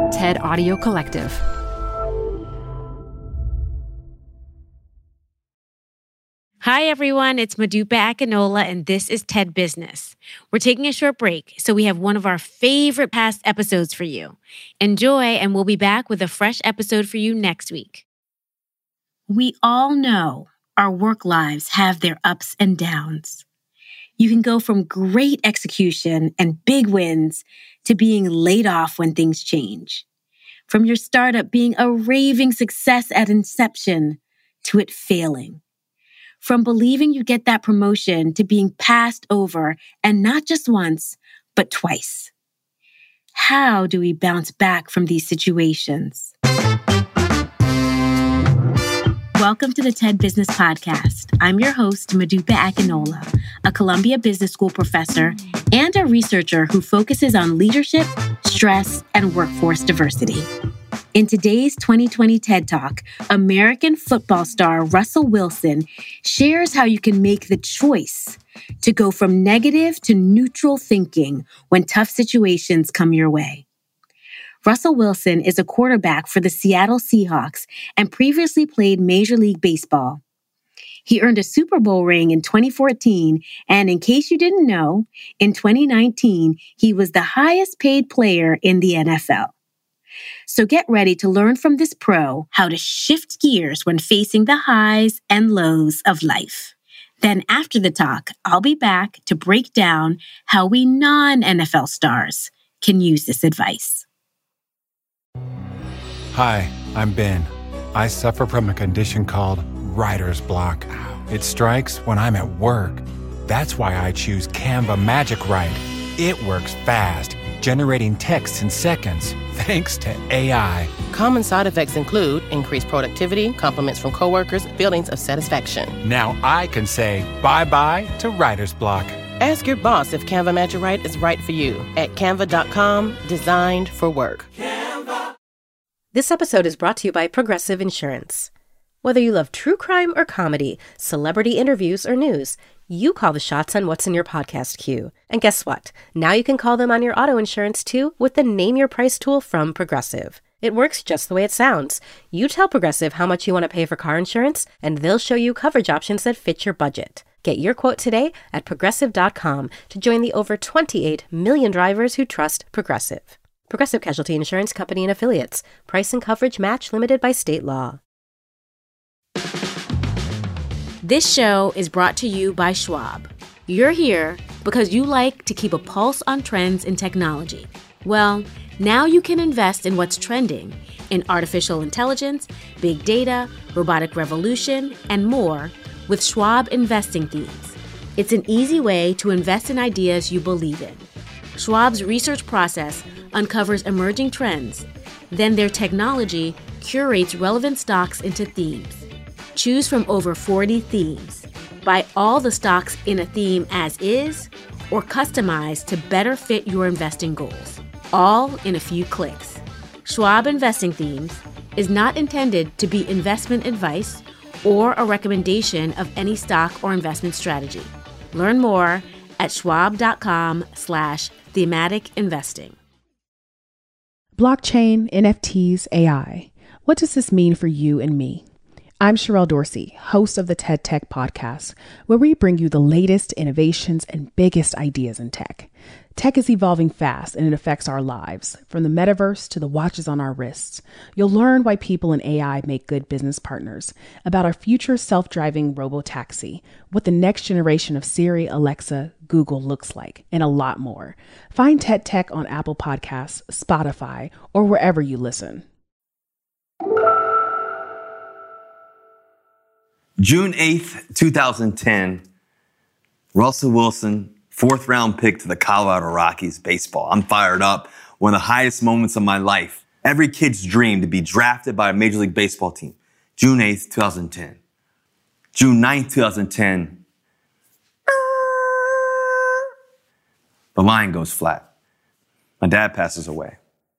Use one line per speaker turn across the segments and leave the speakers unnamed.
TED Audio Collective.
Hi, everyone. It's Modupe Akinola, and this is TED Business. We're taking a short break, so we have one of our favorite past episodes for you. Enjoy, and we'll be back with a fresh episode for you next week.
We all know our work lives have their ups and downs. You can go from great execution and big wins to being laid off when things change. From your startup being a raving success at inception to it failing. From believing you get that promotion to being passed over, and not just once, but twice. How do we bounce back from these situations? Welcome to the TED Business Podcast. I'm your host, Modupe Akinola, a Columbia Business School professor and a researcher who focuses on leadership, stress, and workforce diversity. In today's 2020 TED Talk, American football star Russell Wilson shares how you can make the choice to go from negative to neutral thinking when tough situations come your way. Russell Wilson is a quarterback for the Seattle Seahawks and previously played Major League Baseball. He earned a Super Bowl ring in 2014, and in case you didn't know, in 2019, he was the highest paid player in the NFL. So get ready to learn from this pro how to shift gears when facing the highs and lows of life. Then after the talk, I'll be back to break down how we non-NFL stars can use this advice.
Hi, I'm Ben. I suffer from a condition called writer's block. It strikes when I'm at work. That's why I choose Canva Magic Write. It works fast, generating text in seconds, thanks to AI.
Common side effects include increased productivity, compliments from coworkers, feelings of satisfaction.
Now I can say bye-bye to writer's block.
Ask your boss if Canva Magic Write is right for you at canva.com, designed for work.
Canva.
This episode is brought to you by Progressive Insurance. Whether you love true crime or comedy, celebrity interviews or news, you call the shots on what's in your podcast queue. And guess what? Now you can call them on your auto insurance too with the Name Your Price tool from Progressive. It works just the way it sounds. You tell Progressive how much you want to pay for car insurance, and they'll show you coverage options that fit your budget. Get your quote today at Progressive.com to join the over 28 million drivers who trust Progressive. Progressive Casualty Insurance Company and Affiliates. Price and coverage match limited by state law.
This show is brought to you by Schwab. You're here because you like to keep a pulse on trends in technology. Well, now you can invest in what's trending in artificial intelligence, big data, robotic revolution, and more with Schwab Investing Themes. It's an easy way to invest in ideas you believe in. Schwab's research process uncovers emerging trends. Then their technology curates relevant stocks into themes. Choose from over 40 themes. Buy all the stocks in a theme as is or customize to better fit your investing goals. All in a few clicks. Schwab Investing Themes is not intended to be investment advice or a recommendation of any stock or investment strategy. Learn more at schwab.com/thematic investing.
Blockchain, NFTs, AI. What does this mean for you and me? I'm Sherelle Dorsey, host of the TED Tech Podcast, where we bring you the latest innovations and biggest ideas in tech. Tech is evolving fast and it affects our lives, from the metaverse to the watches on our wrists. You'll learn why people in AI make good business partners, about our future self-driving robo-taxi, what the next generation of Siri, Alexa, Google looks like, and a lot more. Find TED Tech on Apple Podcasts, Spotify, or wherever you listen.
June 8th, 2010, Russell Wilson, 4th round pick to the Colorado Rockies baseball. I'm fired up. One of the highest moments of my life. Every kid's dream to be drafted by a Major League Baseball team. June 8th, 2010. June 9th, 2010. The line goes flat. My dad passes away.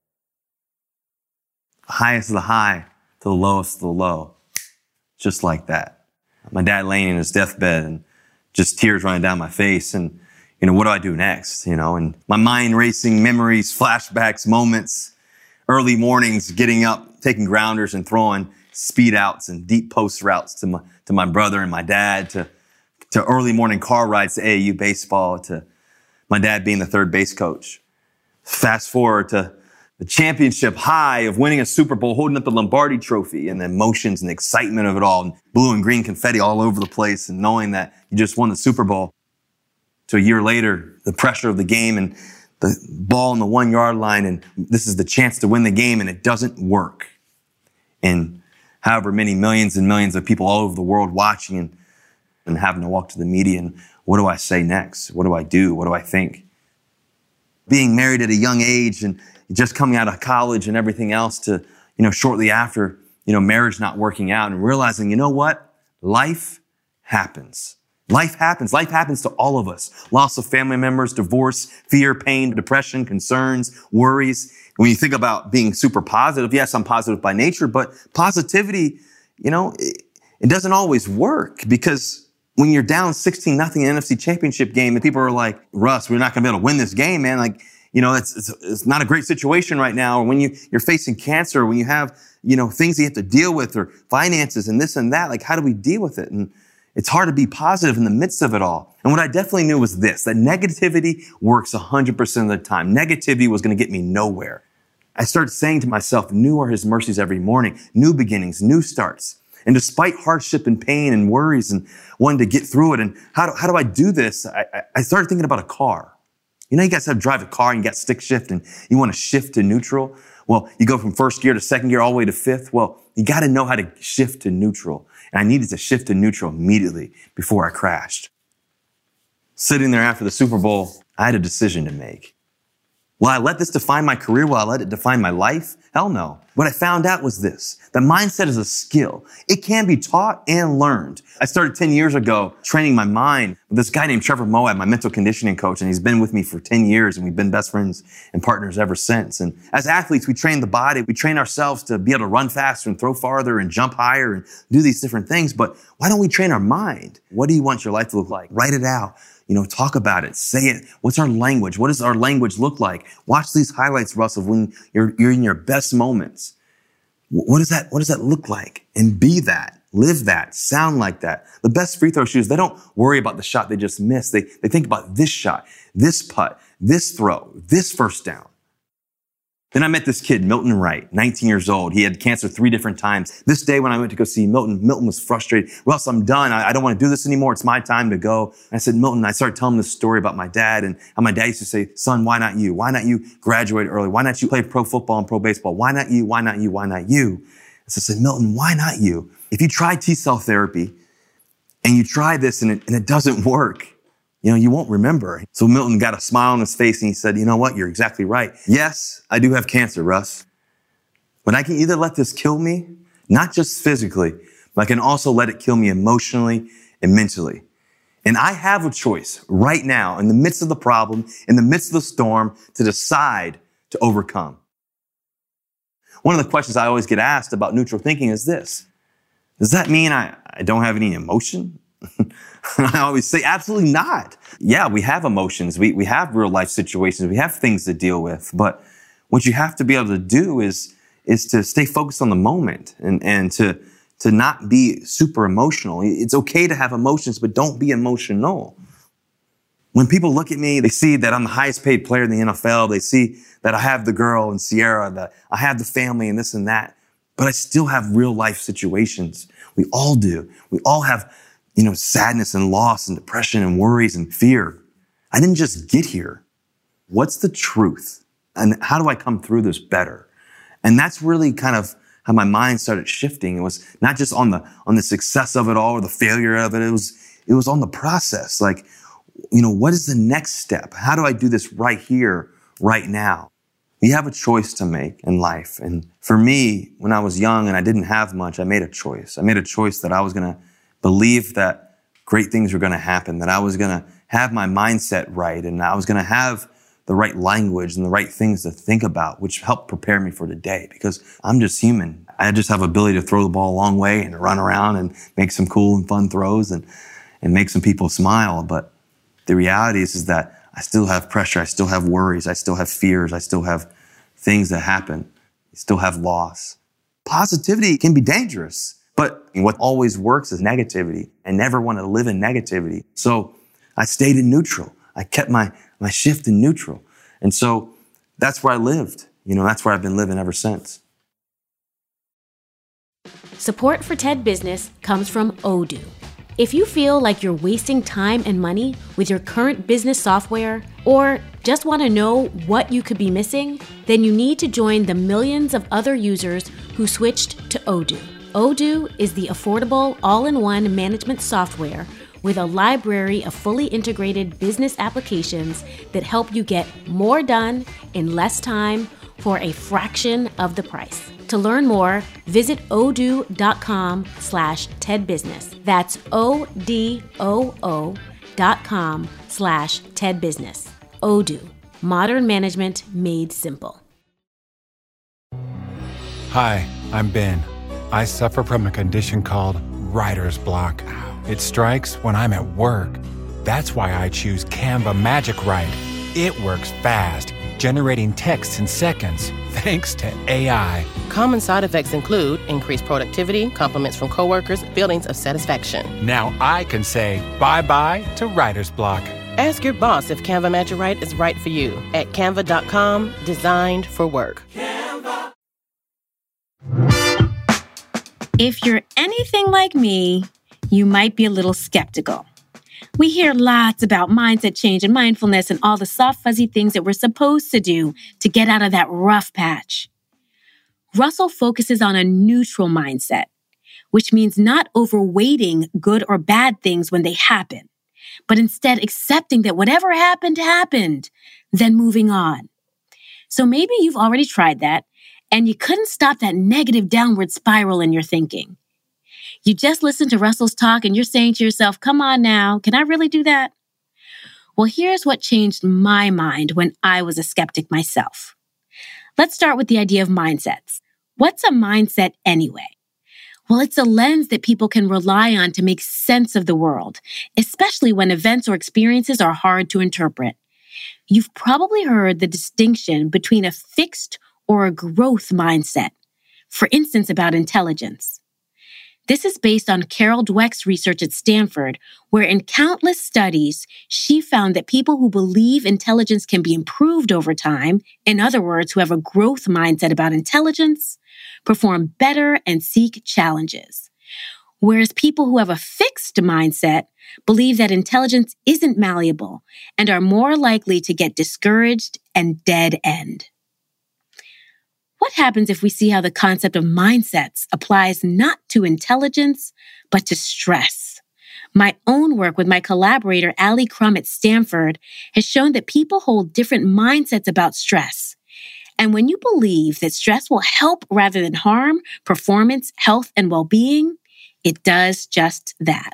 The highest of the high to the lowest of the low. Just like that. My dad laying in his deathbed and just tears running down my face. And, what do I do next? And my mind racing memories, flashbacks, moments. early mornings, getting up, taking grounders and throwing speed outs and deep post routes to my brother and my dad, to early morning car rides to AAU baseball, to my dad being the third base coach. Fast forward to the championship high of winning a Super Bowl, holding up the Lombardi trophy, and the emotions and the excitement of it all, and blue and green confetti all over the place, and knowing that you just won the Super Bowl. So a year later, the pressure of the game and the ball on the 1 yard line, and this is the chance to win the game, and it doesn't work. And however many millions and millions of people all over the world watching and having to walk to the media, and what do I say next? What do I do? What do I think? Being married at a young age and just coming out of college and everything else to, shortly after, marriage not working out, and realizing, you know what? Life happens. Life happens. Life happens to all of us. Loss of family members, divorce, fear, pain, depression, concerns, worries. When you think about being super positive, yes, I'm positive by nature, but positivity, it doesn't always work, because when you're down 16-0 in the NFC Championship game and people are like, Russ, we're not going to be able to win this game, man. Like, it's not a great situation right now. Or when you're facing cancer, when you have, things you have to deal with, or finances and this and that, like, how do we deal with it? And it's hard to be positive in the midst of it all. And what I definitely knew was this, that negativity works 100% of the time. Negativity was going to get me nowhere. I started saying to myself, new are his mercies every morning, new beginnings, new starts. And despite hardship and pain and worries and wanting to get through it, and how do I do this? I started thinking about a car. You guys have to drive a car and you got stick shift and you want to shift to neutral. Well, you go from first gear to second gear all the way to fifth. Well, you got to know how to shift to neutral. And I needed to shift to neutral immediately before I crashed. Sitting there after the Super Bowl, I had a decision to make. Will I let this define my career? Will I let it define my life? Hell no. What I found out was this, that mindset is a skill. It can be taught and learned. I started 10 years ago training my mind with this guy named Trevor Moab, my mental conditioning coach, and he's been with me for 10 years, and we've been best friends and partners ever since. And as athletes, we train the body, we train ourselves to be able to run faster and throw farther and jump higher and do these different things. But why don't we train our mind? What do you want your life to look like? Write it out. Talk about it. Say it. What's our language? What does our language look like? Watch these highlights, Russell, when you're in your best moments. What does that look like? And be that. Live that. Sound like that. The best free throw shooters, they don't worry about the shot they just missed. They think about this shot, this putt, this throw, this first down. Then I met this kid, Milton Wright, 19 years old. He had cancer 3 different times. This day when I went to go see Milton was frustrated. Russ, I'm done. I don't want to do this anymore. It's my time to go. And I said, Milton, I started telling him this story about my dad and how my dad used to say, son, why not you? Why not you graduate early? Why not you play pro football and pro baseball? Why not you? Why not you? Why not you? So I said, Milton, why not you? If you try T-cell therapy and you try this and it doesn't work, you won't remember. So Milton got a smile on his face and he said, you know what? You're exactly right. Yes, I do have cancer, Russ. But I can either let this kill me, not just physically, but I can also let it kill me emotionally and mentally. And I have a choice right now in the midst of the problem, in the midst of the storm, to decide to overcome. One of the questions I always get asked about neutral thinking is this. Does that mean I don't have any emotion? I always say, absolutely not. Yeah, we have emotions. We have real life situations. We have things to deal with. But what you have to be able to do is to stay focused on the moment and to not be super emotional. It's okay to have emotions, but don't be emotional. When people look at me, they see that I'm the highest paid player in the NFL. They see that I have the girl and Sierra, that I have the family and this and that. But I still have real life situations. We all do. We all have sadness and loss and depression and worries and fear. I didn't just get here. What's the truth? And how do I come through this better? And that's really kind of how my mind started shifting. It was not just on the success of it all or the failure of it. It was on the process. Like, what is the next step? How do I do this right here, right now? We have a choice to make in life. And for me, when I was young and I didn't have much, I made a choice. I made a choice that I was going to believe that great things were going to happen, that I was going to have my mindset right, and I was going to have the right language and the right things to think about, which helped prepare me for today, because I'm just human. I just have ability to throw the ball a long way and run around and make some cool and fun throws and make some people smile. But the reality is that I still have pressure. I still have worries. I still have fears. I still have things that happen. You still have loss. Positivity can be dangerous, but what always works is negativity. I never want to live in negativity. So I stayed in neutral. I kept my shift in neutral. And so that's where I lived. That's where I've been living ever since.
Support for TED Business comes from Odoo. If you feel like you're wasting time and money with your current business software, or just want to know what you could be missing, then you need to join the millions of other users who switched to Odoo. Odoo is the affordable all-in-one management software with a library of fully integrated business applications that help you get more done in less time for a fraction of the price. To learn more, visit odoo.com/TEDbusiness. That's odoo.com/TEDbusiness. Odoo, modern management made simple.
Hi, I'm Ben. I suffer from a condition called writer's block. It strikes when I'm at work. That's why I choose Canva Magic Write. It works fast, generating text in seconds, thanks to AI.
Common side effects include increased productivity, compliments from coworkers, feelings of satisfaction.
Now I can say bye-bye to writer's block.
Ask your boss if Canva Magic Write is right for you at canva.com, designed for work.
Canva. If you're anything like me, you might be a little skeptical. We hear lots about mindset change and mindfulness and all the soft, fuzzy things that we're supposed to do to get out of that rough patch. Russell focuses on a neutral mindset, which means not overweighting good or bad things when they happen, but instead accepting that whatever happened, happened, then moving on. So maybe you've already tried that, and you couldn't stop that negative downward spiral in your thinking. You just listened to Russell's talk and you're saying to yourself, come on now, can I really do that? Well, here's what changed my mind when I was a skeptic myself. Let's start with the idea of mindsets. What's a mindset anyway? Well, it's a lens that people can rely on to make sense of the world, especially when events or experiences are hard to interpret. You've probably heard the distinction between a fixed or a growth mindset, for instance, about intelligence. This is based on Carol Dweck's research at Stanford, where in countless studies, she found that people who believe intelligence can be improved over time, in other words, who have a growth mindset about intelligence, perform better and seek challenges. Whereas people who have a fixed mindset believe that intelligence isn't malleable and are more likely to get discouraged and dead end. What happens if we see how the concept of mindsets applies not to intelligence, but to stress? My own work with my collaborator, Ali Crum at Stanford, has shown that people hold different mindsets about stress. And when you believe that stress will help rather than harm performance, health, and well-being, it does just that.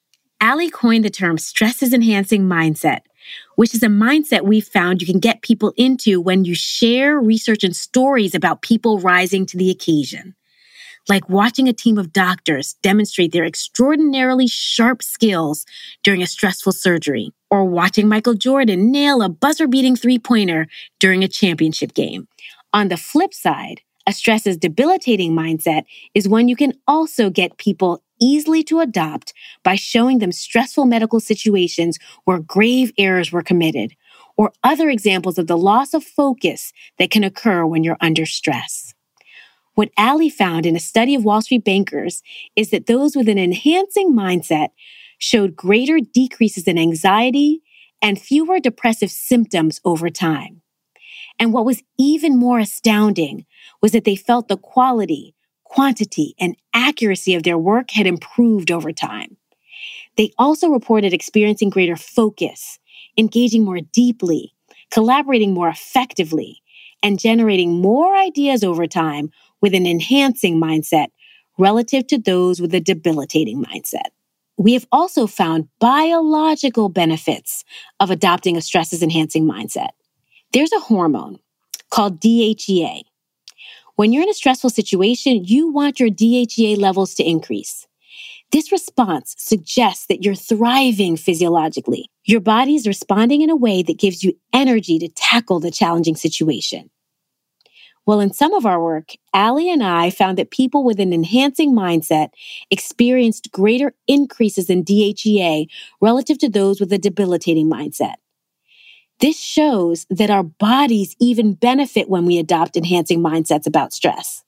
Ali coined the term stress-enhancing mindset, which is a mindset we've found you can get people into when you share research and stories about people rising to the occasion. Like watching a team of doctors demonstrate their extraordinarily sharp skills during a stressful surgery, or watching Michael Jordan nail a buzzer-beating three-pointer during a championship game. On the flip side, a stress-debilitating mindset is one you can also get people easily to adopt by showing them stressful medical situations where grave errors were committed, or other examples of the loss of focus that can occur when you're under stress. What Ali found in a study of Wall Street bankers is that those with an enhancing mindset showed greater decreases in anxiety and fewer depressive symptoms over time. And what was even more astounding was that they felt the quality, quantity, and accuracy of their work had improved over time. They also reported experiencing greater focus, engaging more deeply, collaborating more effectively, and generating more ideas over time with an enhancing mindset relative to those with a debilitating mindset. We have also found biological benefits of adopting a stress-enhancing mindset. There's a hormone called DHEA. When you're in a stressful situation, you want your DHEA levels to increase. This response suggests that you're thriving physiologically. Your body is responding in a way that gives you energy to tackle the challenging situation. Well, in some of our work, Allie and I found that people with an enhancing mindset experienced greater increases in DHEA relative to those with a debilitating mindset. This shows that our bodies even benefit when we adopt enhancing mindsets about stress.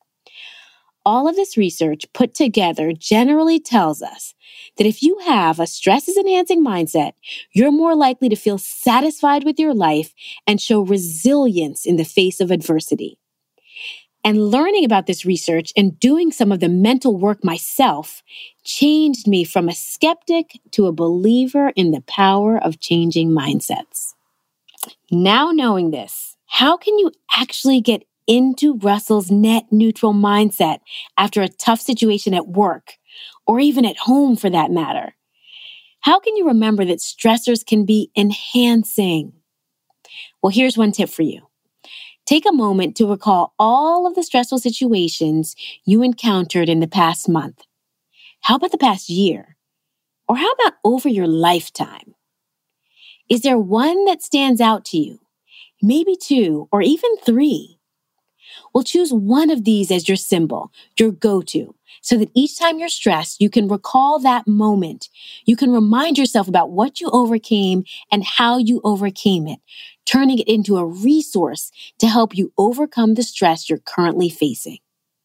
All of this research put together generally tells us that if you have a stress-enhancing mindset, you're more likely to feel satisfied with your life and show resilience in the face of adversity. And learning about this research and doing some of the mental work myself changed me from a skeptic to a believer in the power of changing mindsets. Now knowing this, how can you actually get into Russell's net neutral mindset after a tough situation at work, or even at home for that matter? How can you remember that stressors can be enhancing? Well, here's one tip for you. Take a moment to recall all of the stressful situations you encountered in the past month. How about the past year? Or how about over your lifetime? Is there one that stands out to you? Maybe 2 or even 3. Well, choose one of these as your symbol, your go-to, so that each time you're stressed, you can recall that moment. You can remind yourself about what you overcame and how you overcame it, turning it into a resource to help you overcome the stress you're currently facing.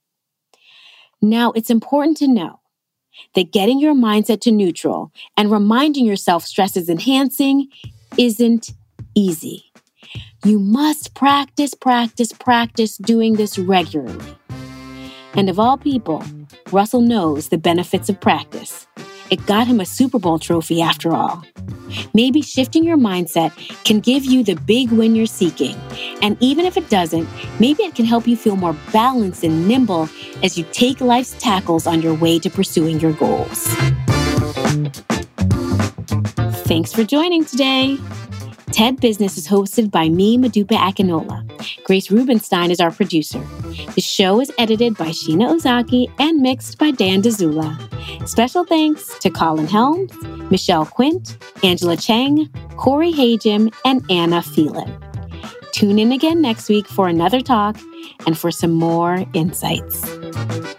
Now, it's important to know that getting your mindset to neutral and reminding yourself stress is enhancing isn't easy. You must practice doing this regularly. And of all people, Russell knows the benefits of practice. It got him a Super Bowl trophy after all. Maybe shifting your mindset can give you the big win you're seeking. And even if it doesn't, maybe it can help you feel more balanced and nimble as you take life's tackles on your way to pursuing your goals. Thanks for joining today. TED Business is hosted by me, Modupe Akinola. Grace Rubenstein is our producer. The show is edited by Sheena Ozaki and mixed by Dan Dzula. Special thanks to Colin Helms, Michelle Quint, Angela Chang, Corey Hajim, and Anna Phelan. Tune in again next week for another talk and for some more insights.